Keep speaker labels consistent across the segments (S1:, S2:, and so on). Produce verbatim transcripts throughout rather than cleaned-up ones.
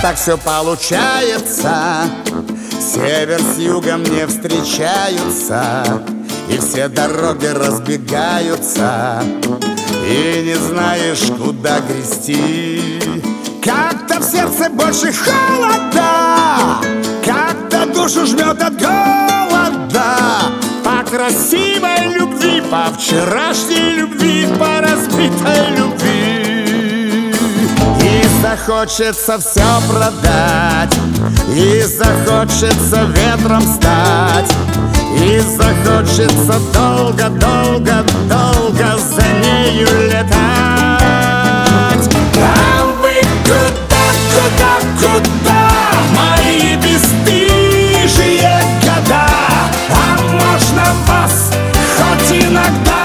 S1: так все получается. Север с югом не встречаются, и все дороги разбегаются, и не знаешь, куда грести. Как-то в сердце больше холода, как-то душу жмет от голода. По красивой любви, по вчерашней любви, по разбитой любви. И захочется все продать, и захочется ветром стать, и захочется долго-долго-долго за нею летать. А вы куда, куда, куда, мои бесстыжие года? А можно вас хоть иногда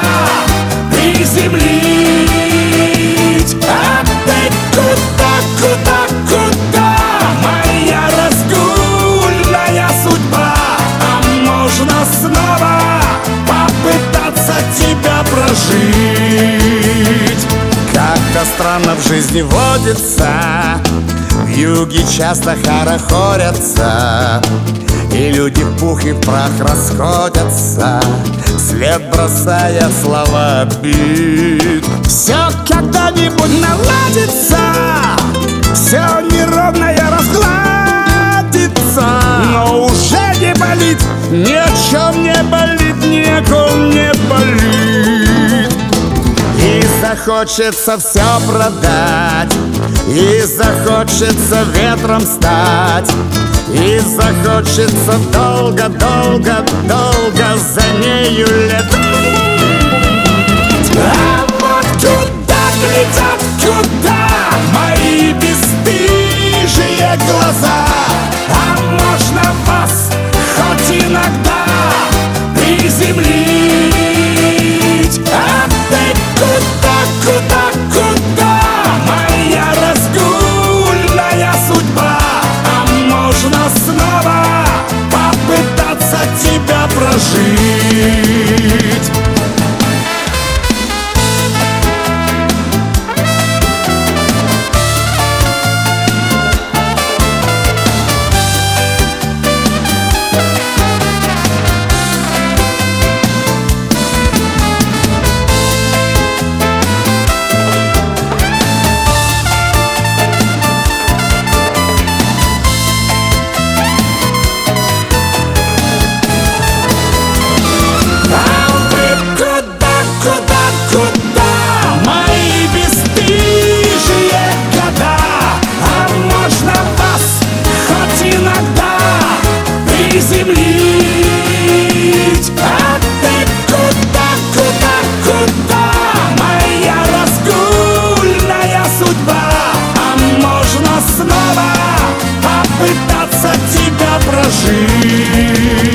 S1: приземлить? А ты куда, куда, куда, моя разгульная судьба? А можно снова попытаться тебя прожить? Как-то странно в жизни водится, в юге часто хорохорятся, и люди в пух и в прах расходятся, вслед бросая слова обид. Все когда-нибудь наладится, все неровное разгладится, но уже не болит, ни о чем не болит, ни о ком не болит. И захочется все продать, и захочется ветром стать, и захочется долго-долго-долго за нею летать. А вот куда глядят, куда мои бесстыжие глаза? А можно вас хоть иногда приземлить? А ты куда, куда, куда, моя разгульная судьба? А можно снова попытаться тебя прожить? Приземлить? А ты куда, куда, куда, моя разгульная судьба? А можно снова попытаться тебя прожить?